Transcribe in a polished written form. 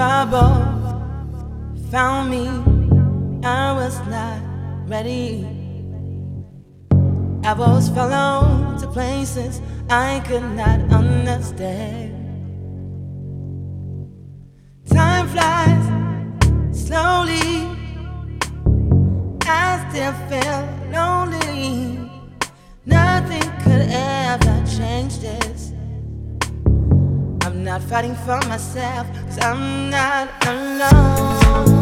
trouble found me. I was not ready. Arrows fell to places I could not understand. Time flies slowly. I still feel lonely. Nothing could ever change this. I'm not fighting for myself, 'cause I'm not alone.